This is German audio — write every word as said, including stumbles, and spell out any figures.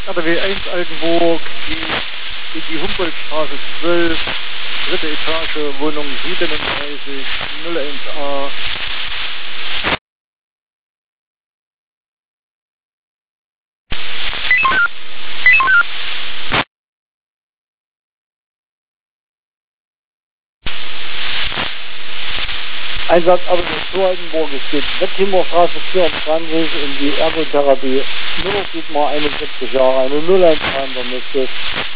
A D W eins Altenburg, die, in die Humboldtstraße zwölf, dritte Etage, Wohnung siebenunddreißig, null eins a. Einsatz aber in Altenburg, es geht Wettimmerstraße vierundzwanzig in die Ergotherapie. Nummer sieht man einundsiebzig Jahre, eine null eins a in der Mitte.